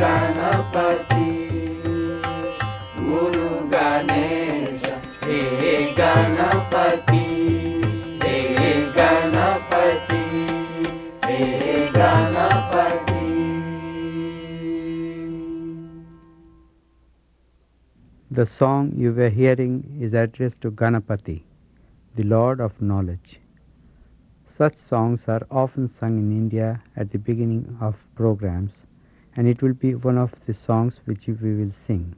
Ganapati, Guru Ganesha, Hey Ganapati, Hey Ganapati, Hey Ganapati. The song you were hearing is addressed to Ganapati, the Lord of Knowledge. Such songs are often sung in India at the beginning of programs, and it will be one of the songs which we will sing.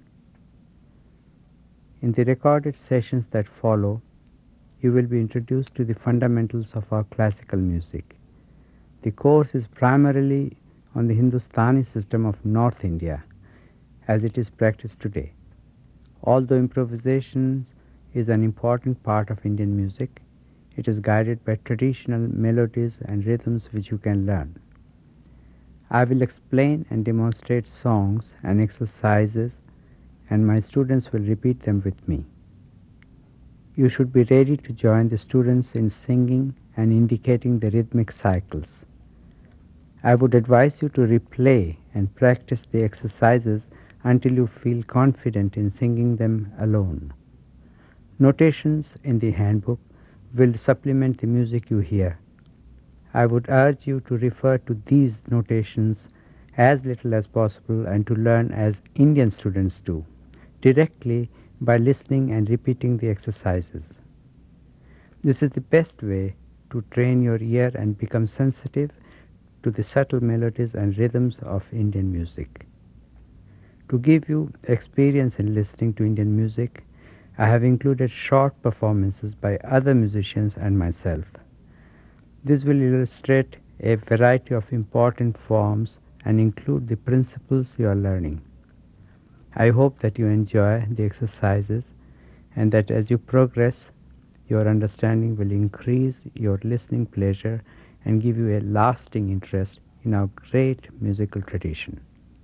In the recorded sessions that follow, you will be introduced to the fundamentals of our classical music. The course is primarily on the Hindustani system of North India, as it is practiced today. Although improvisation is an important part of Indian music, it is guided by traditional melodies and rhythms which you can learn. I will explain and demonstrate songs and exercises, and my students will repeat them with me. You should be ready to join the students in singing and indicating the rhythmic cycles. I would advise you to replay and practice the exercises until you feel confident in singing them alone. Notations in the handbook will supplement the music you hear. I would urge you to refer to these notations as little as possible and to learn as Indian students do, directly by listening and repeating the exercises. This is the best way to train your ear and become sensitive to the subtle melodies and rhythms of Indian music. To give you experience in listening to Indian music, I have included short performances by other musicians and myself. This will illustrate a variety of important forms and include the principles you are learning. I hope that you enjoy the exercises and that as you progress, your understanding will increase your listening pleasure and give you a lasting interest in our great musical tradition.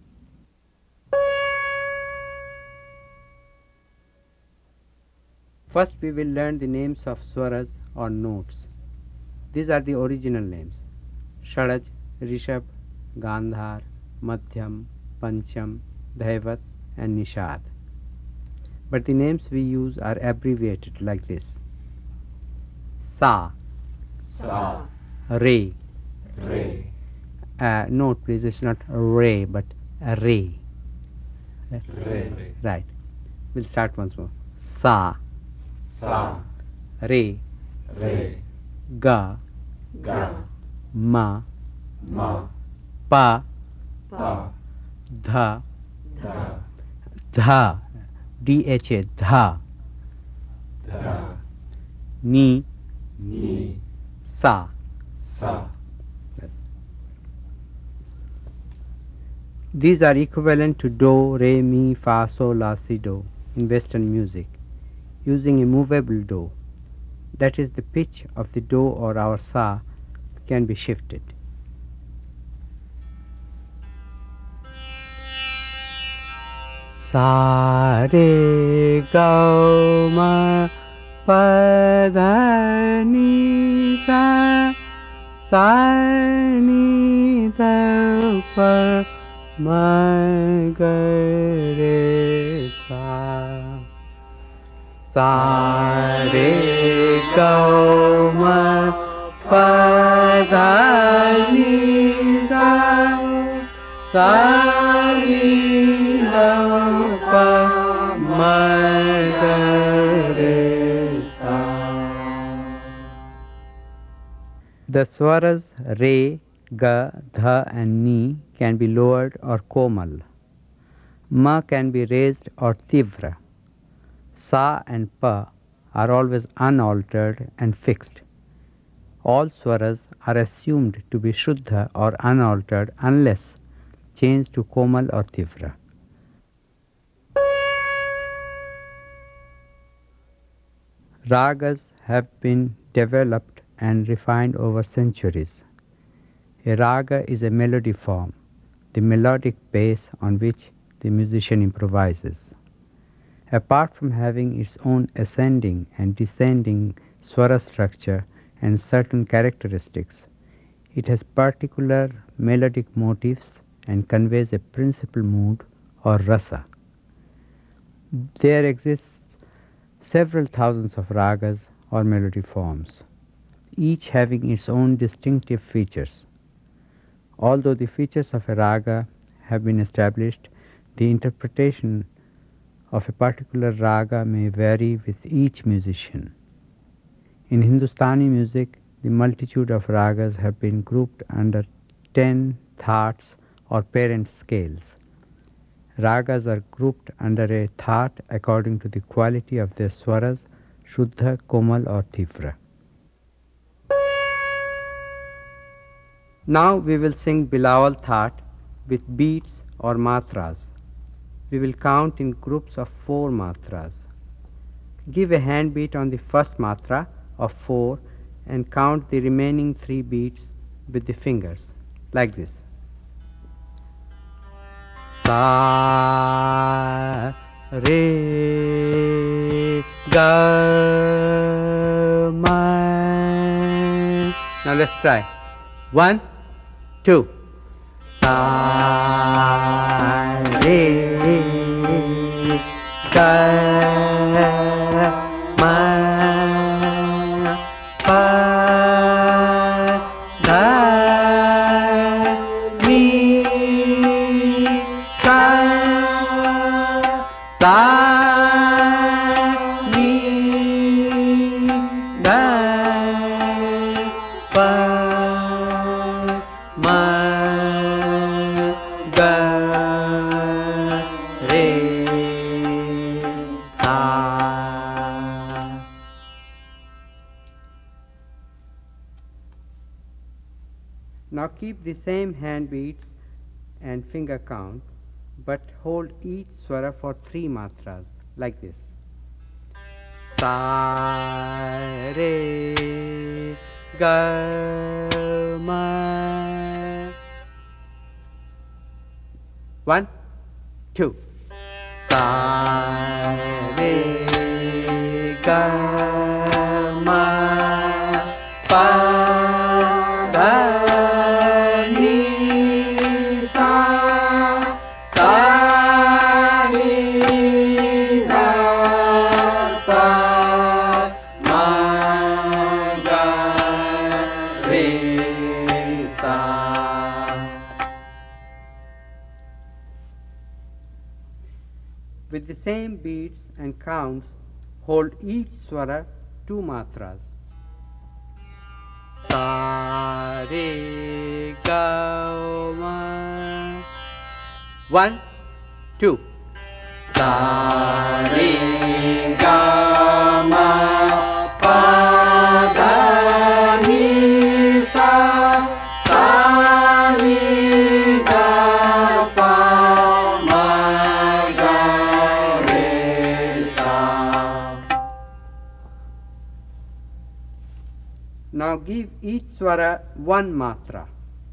First, we will learn the names of swaras or notes. These are the original names: Shadaj, Rishabh, Gandhar, Madhyam, Pancham, Dhaivat, and Nishad. But the names we use are abbreviated like this: Sa, Sa, Re. Re, Note please, it's not Re but Re. Re, Right. We'll start once more. Sa, Sa, Re, Re, Ga, Ga, Ma, Ma, Pa, Pa, Dha, Da, Dha, D-H-A, Dha, Da, Ni, Ni, Sa. Sa. Yes. These are equivalent to Do, Re, Mi, Fa, Sol, La, Si, Do in Western music, using a movable Do. That is, the pitch of the Do or our Sa can be shifted. Sa, Re, Ga, Ma, Pa, Dha, Ni, Sa, Sa, Ni, Dha, Pa, Ma, Ga, Re, Sa. Sa, Re, Ga, Ma, Pa, Dha, Ni, Sa, Sa, Ni, Dha, Pa, Ma, Ga, Re, Sa. The swaras Re, Ga, Dha and Ni can be lowered or komal. Ma can be raised or tivra. Sa and Pa are always unaltered and fixed. All swaras are assumed to be Shuddha or unaltered unless changed to Komal or Tivra. Ragas have been developed and refined over centuries. A raga is a melody form, the melodic base on which the musician improvises. Apart from having its own ascending and descending swara structure and certain characteristics, it has particular melodic motifs and conveys a principal mood or rasa. There exists several thousands of ragas or melody forms, each having its own distinctive features. Although the features of a raga have been established, the interpretation of a particular raga may vary with each musician. In Hindustani music, the multitude of ragas have been grouped under 10 thats or parent scales. Ragas are grouped under a that according to the quality of their swaras, Shuddha, Komal or Tivra. Now we will sing Bilawal That with beats or matras. We will count in groups of 4 matras. Give a hand beat on the first matra of 4 and count the remaining 3 beats with the fingers, like this. Sa, re, ga, ma. Now let's try. 1, 2. Sa, re, ga, ma, pa, da, mi, sa, mi, da, pa, ma, ga, re, sa. Now keep the same hand beats and finger count, but hold each swara for 3 matras, like this. Sa, re, ga, ma. 1, 2. Sa, re, ga, ma, pa, da, ni, sa, ni, da, pa, ma, ga, re, sa. With the same beats and counts, hold each swara 2 matras. Sa, re, ga, ma. 1, 2. Sa, re, ga, ma, pa, da, ni, sa, ni, da, pa, ma, ga, re, sa. Now give each swara 1 matra.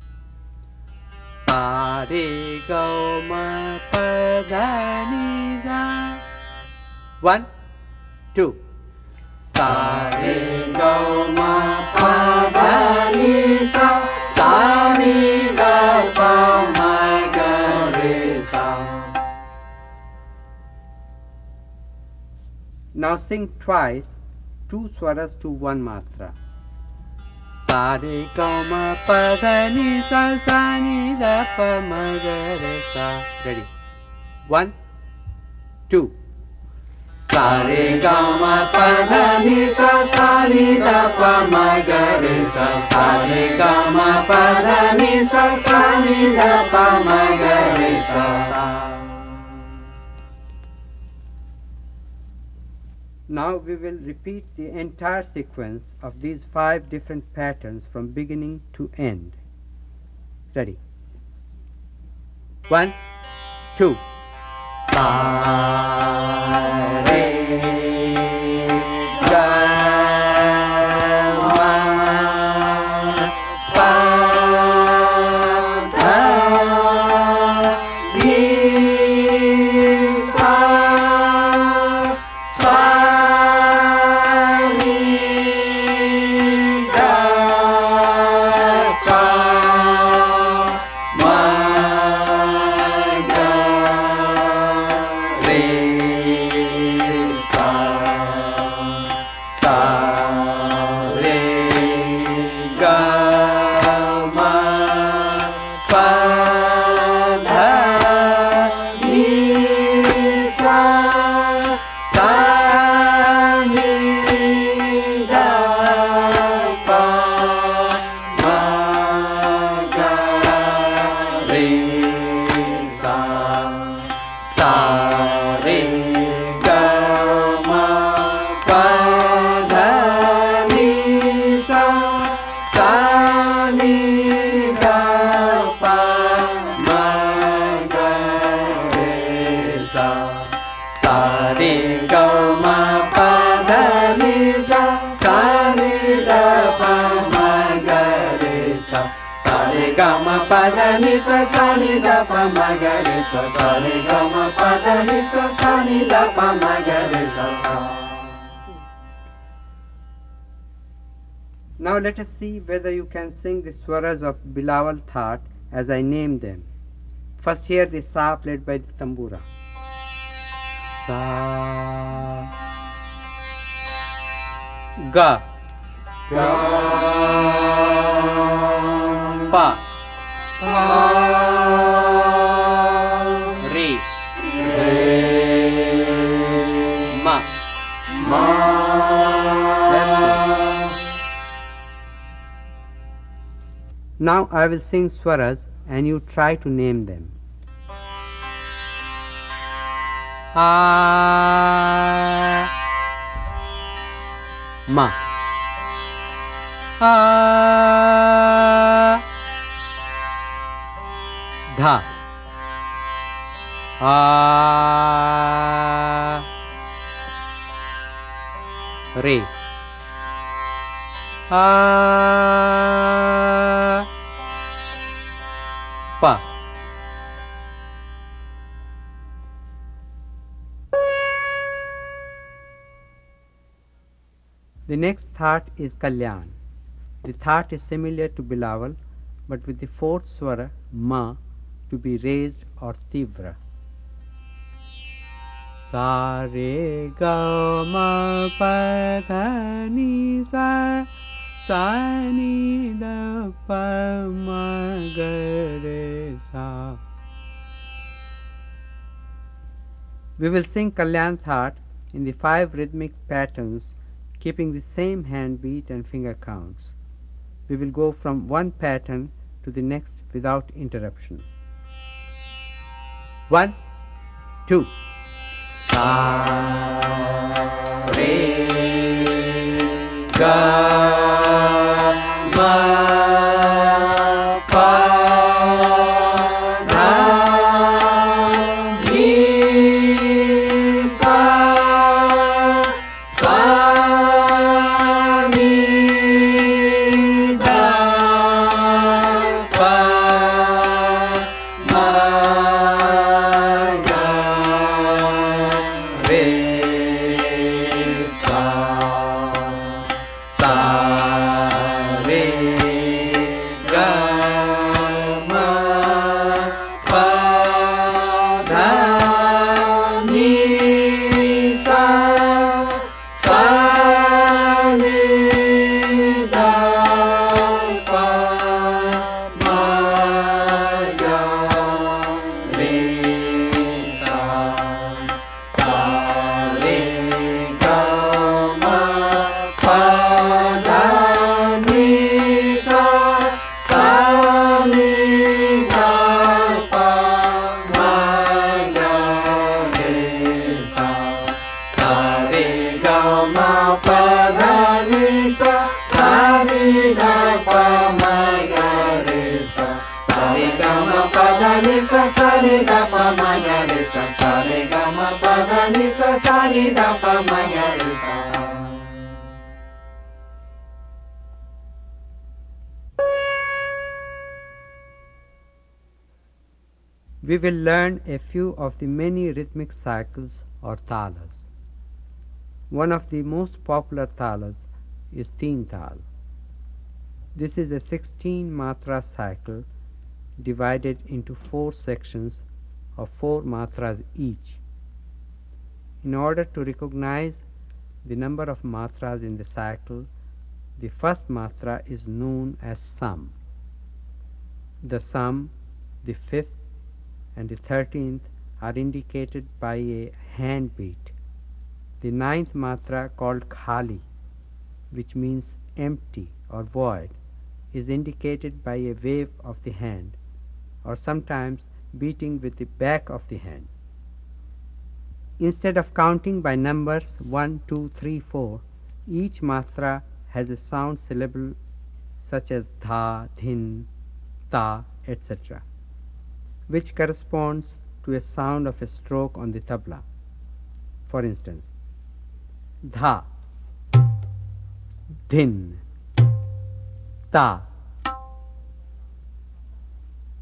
Sa, re, ga, ma, pa, da, ni, sa. 1, 2. Sa, re, ga, ma, pa, da, ni, sa, ni, da, pa, ma, ga, re, sa. Now sing twice 2 swaras to 1 matra. Sa, re, ga, ma, pa, da, ni, sa, ni, da, pa, ma, ga, re, sa. Ready? 1, 2. Sa, re, ga, ma, pa, da, ni, sa, ni, da, pa, ma, ga, re, sa. Sa, re, ga, ma, pa, da, ni, sa, ni, da, pa, ma, ga, re, sa. Now we will repeat the entire sequence of these 5 different patterns from beginning to end. Ready? 1, 2. Sa, re, ga, ma, pa, da, ni, sa, ni, da, pa, ma, pada ni sa sa ni da pa ma ga re sa sa re ga ma pada ni sa sa ni da pa ma ga re sa sa. Now let us see whether you can sing the swaras of Bilawal Thaat as I named them. First hear the sa played by the tambura. Sa, ga, Ga pa, pa re, re ma. ma. Now I will sing swaras and you try to name them. A, ma. A, dha. A, re. A, pa. The next thought is Kalyan. The thought is similar to Bilawal but with the fourth swara ma to be raised or tivra. Sa re ga ma pa dha ni sa sa ni da pa ma ga re sa. We will sing Kalyan Thaat in the 5 rhythmic patterns keeping the same hand beat and finger counts. We will go from one pattern to the next without interruption. 1, 2. Sa re ga ma pa dha ni sa sa ni da pa ma ga re sa sa re ga ma pa dha ni sa sa ni da pa ma ga re sa sa re ga ma pa dha ni sa sa ni da pa ma ga re sa sa re ga ma pa dha ni sa sa ni da pa ma ga re sa sa re ga ma pa dha ni sa sa ni da pa ma ga re sa sa re ga ma pa dha ni sa sa ni da pa ma ga re sa. We will learn a few of the many rhythmic cycles or talas. One of the most popular talas is Teen Tal. This is a 16 matra cycle divided into 4 sections of 4 matras each. In order to recognize the number of matras in the cycle, the first matra is known as Sam. The Sam, the 5th and the 13th are indicated by a hand beat. The 9th matra, called Khali, which means empty or void, is indicated by a wave of the hand or sometimes beating with the back of the hand. Instead of counting by numbers 1, 2, 3, 4, each matra has a sound syllable such as dha, dhin, ta, etc., which corresponds to a sound of a stroke on the tabla. For instance, dha, dhin, ta,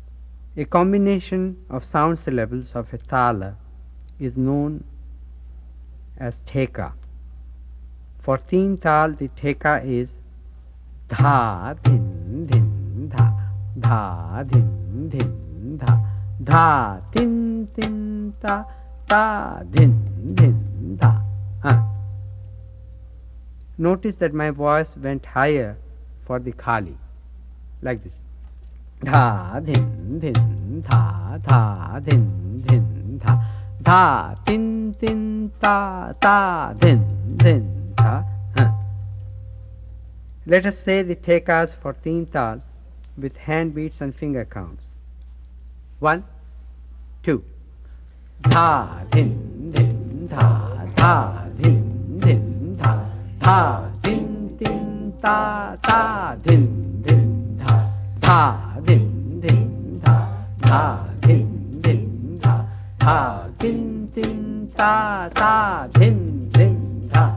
A combination of sound syllables of a tala is known as theka. For teen tal, the theka is dha din din dha, dha din din dha, dha tin tin ta, ta din din dha. Notice that my voice went higher for the khali, like this. Dha din din dha, dha din din dha, dha tin tin ta, ta din din dha. Let us say the thekas for teen tal with hand beats and finger counts. 1, 2. Dha din din dha, dha din din dha, dha din din ta, ta din din dha, dha din din dha, dha din din dha, dha din din ta, ta din din dha.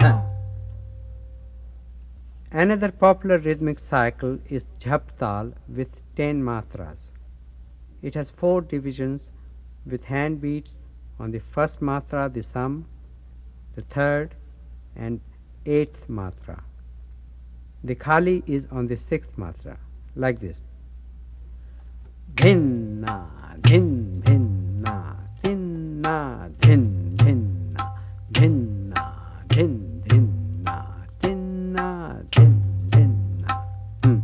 Another popular rhythmic cycle is jhap tal with 10 matras. It has 4 divisions with hand beats on the first matra, the sum, the third and 8th matra. The khali is on the 6th matra, like this. Dhin na, dhin dhin na, dhin na, dhin dhin na, dhin na, dhin dhin na, dhin na, dhin dhin na.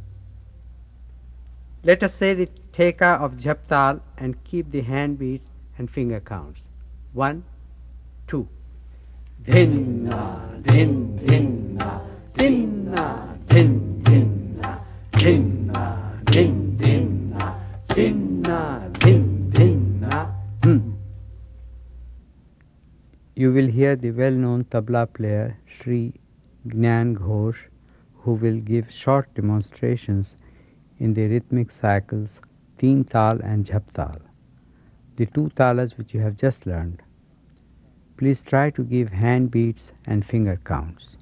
Let us say the theka of jhap tal and keep the hand beats and finger counts. 1, 2. Dhin na, dhin dhin na, dhin na, dhin dhin na, dhin na, dhin dhin na, dhin na, dhin dhin na. You will hear the well-known tabla player Sri Gnan Ghosh, who will give short demonstrations in the rhythmic cycles teen tal and jhap tal, the 2 talas which you have just learned. Please try to give hand beats and finger counts.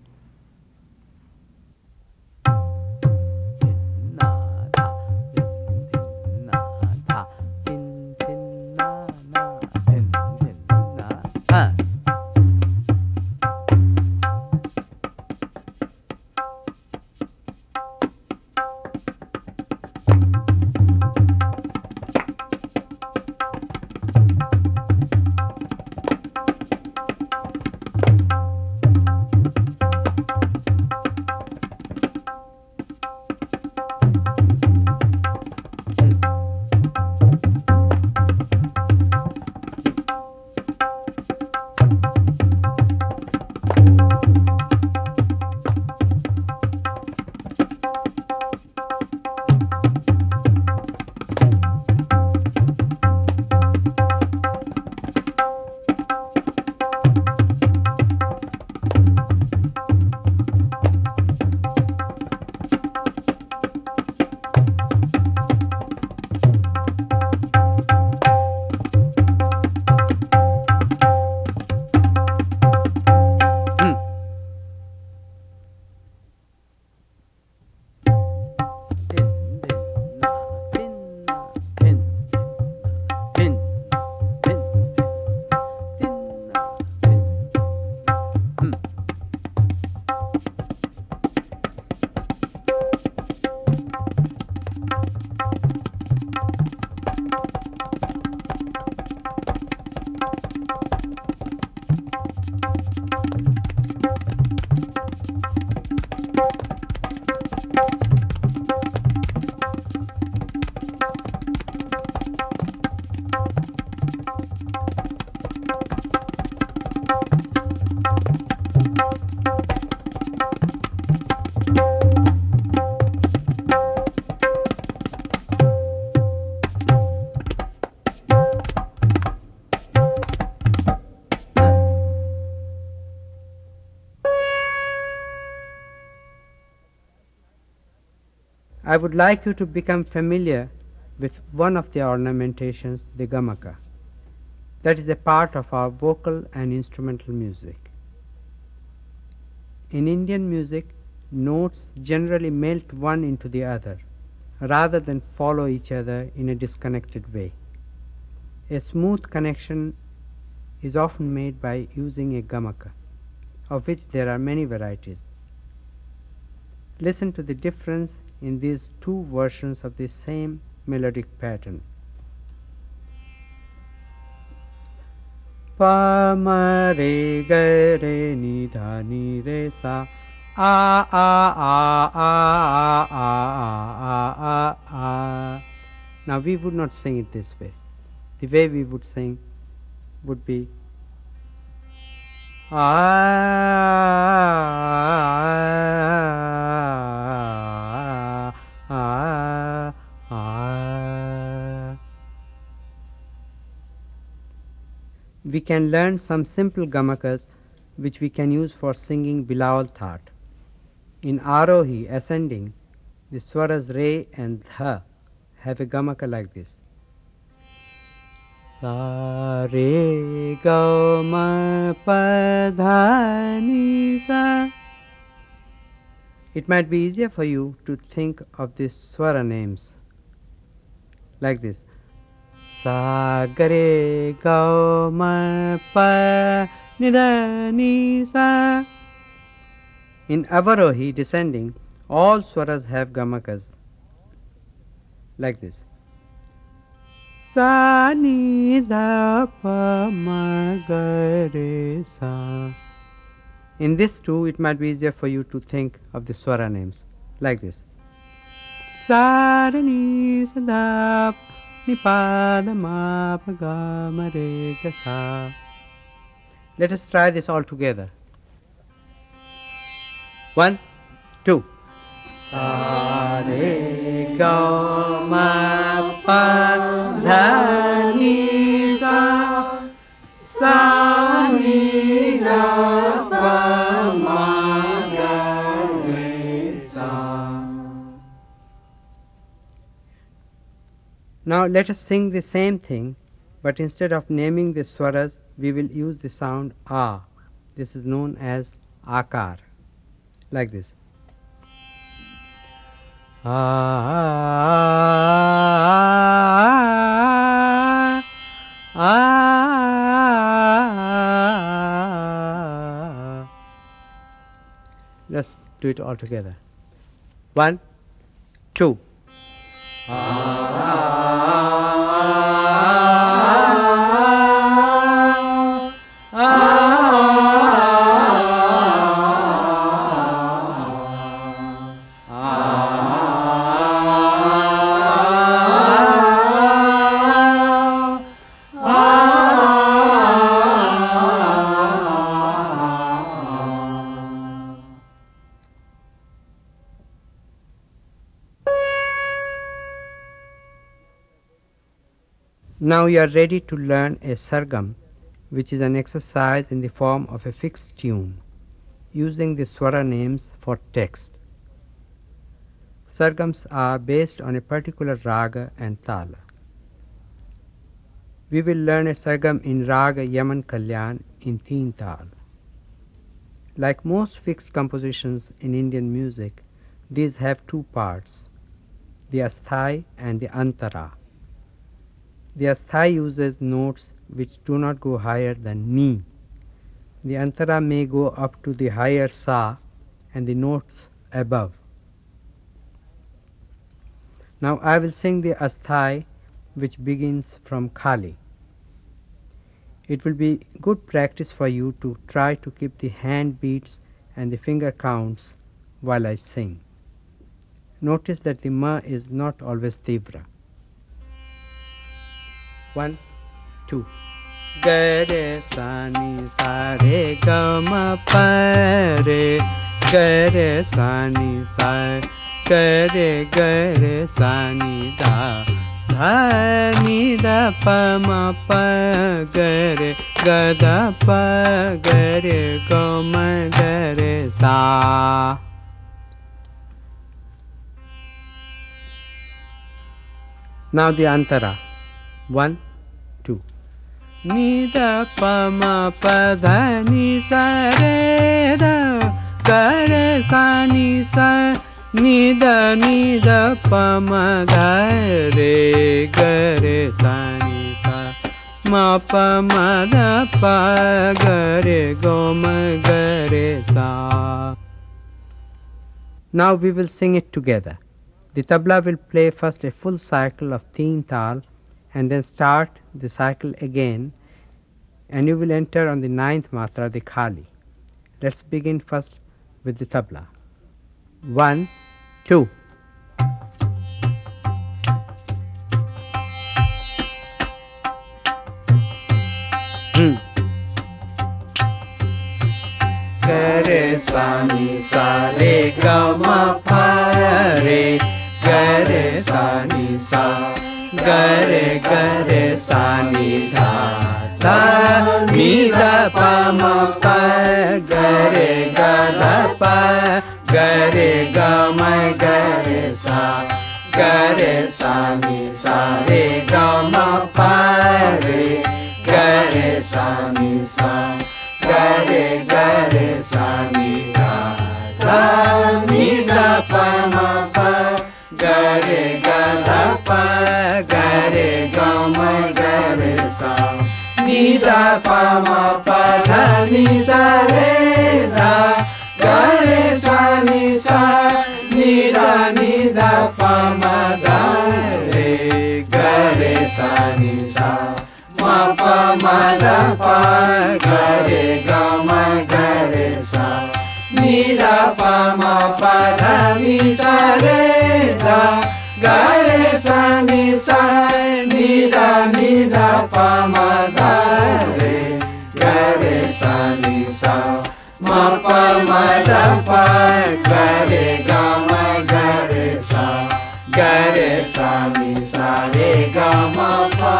I would like you to become familiar with one of the ornamentations, the gamaka. That is a part of our vocal and instrumental music. In Indian music, notes generally melt one into the other, rather than follow each other in a disconnected way. A smooth connection is often made by using a gamaka, of which there are many varieties. Listen to the difference in these two versions of the same melodic pattern. Pa ma re ga re ni dha ni re sa a a a a a a a. Now we would not sing it this way. The way we would sing would be we can learn some simple gamakas which we can use for singing Bilawal Thaat. In Arohi, ascending, the swaras Re and Dha have a gamaka like this. Sa re ga ma pa dha ni sa. It might be easier for you to think of the swara names like this. Sa ga re ga ma pa ni dha ni sa. In Avarohi, descending, all swaras have gamakas like this. Sa ni dha pa ma ga re sa. In this too, it might be easier for you to think of the swara names like this. Sa re ni sa dha ni pa da ma pa ga ma re ga sa. Let us try this all together. 1, 2. Sa re ga ma pa dha ni sa. Sa ni dha pa ma ga re sa. Now let us sing the same thing, but instead of naming the swaras, we will use the sound a. This is known as akar, like this. Let's do it all together. 1, 2. Now you are ready to learn a sargam, which is an exercise in the form of a fixed tune, using the swara names for text. Sargams are based on a particular raga and tala. We will learn a sargam in raga Yaman Kalyan in teen tal. Like most fixed compositions in Indian music, these have two parts, the asthai and the antara. The asthai uses notes which do not go higher than ni. The antara may go up to the higher sa and the notes above. Now I will sing the asthai which begins from khali. It will be good practice for you to try to keep the hand beats and the finger counts while I sing. Notice that the ma is not always tivra. 1, 2. Ga re sa ni sa re ga ma pa re ga re sa ni sa ga re sa ni da dha ni da pa ma pa ga re ga da pa ga re ga ma ga re sa. Now the antara. 1, 2. Ni da pa ma pa dha ni sa re da ga re sa ni sa ni da pa ma ga re sa ni sa ma pa ma da pa ga ma ga sa. Now we will sing it together. The tabla will play first a full cycle of teen tal and then start the cycle again, and you will enter on the ninth matra, the khali. Let's begin first with the tabla. 1, 2. Gare sa ni sa re ga ma pa re gare sa ni sa gare sa ni dha dha ni da pa ma pa gare ga da pa gare ga ma gare sa ni sa re ga ma pa re gare sa ni sa gare sa ni da da ni da pa ma pa gare ga da pa gare ga ma gare sa ni da pa ma pa dha ni sa re da gare sa ni da pa ma da re gare sa ni sa ma pa ma da pa gare ga ma gare sa ni da pa ma pa dha ni sa re da gare sa ni da pa ma da re gare sa ni sa ma pa ma da pa gare ga ma gare sa ni sa re ga ma pa.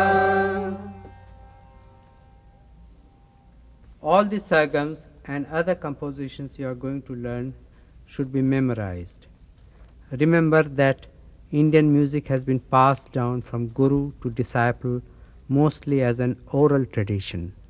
All the sargams and other compositions you are going to learn should be memorized. Remember that Indian music has been passed down from guru to disciple mostly as an oral tradition.